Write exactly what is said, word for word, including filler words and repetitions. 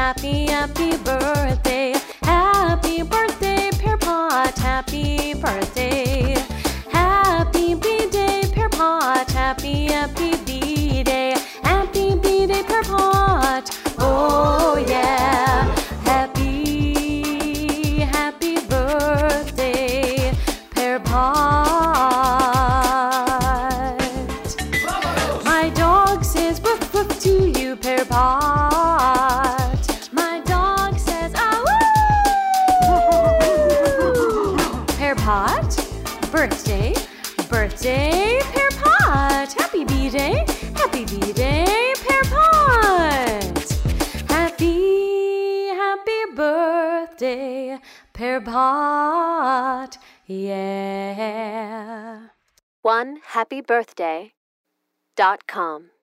happy, happy birthday. Happy birthday, Pear Pot, happy birthday. Happy B-Day, Pear Pot, happy, happy B-Day. Happy B-Day, Pear Pot, oh yeah. Happy, happy birthday, Pear Pot. My dog says woof woof to you, Pear Pot. My dog says ah woo. Pear Pot, birthday, birthday, Pear Pot. Happy B-Day, happy B-Day, Pear Pot. Happy, happy birthday, Pear Pot, yeah. one happy birthday dot com